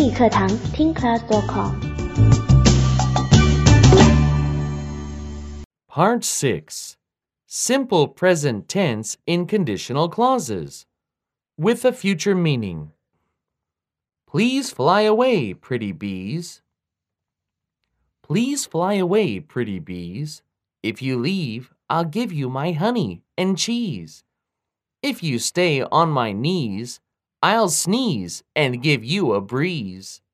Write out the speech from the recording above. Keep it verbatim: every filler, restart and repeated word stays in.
语课堂听 class dot com。 Part six. Simple present tense in conditional clauses with a future meaning. Please fly away, pretty bees. Please fly away, pretty bees. If you leave, I'll give you my honey and cheese. If you stay on my knees, I'll sneeze and give you a breeze.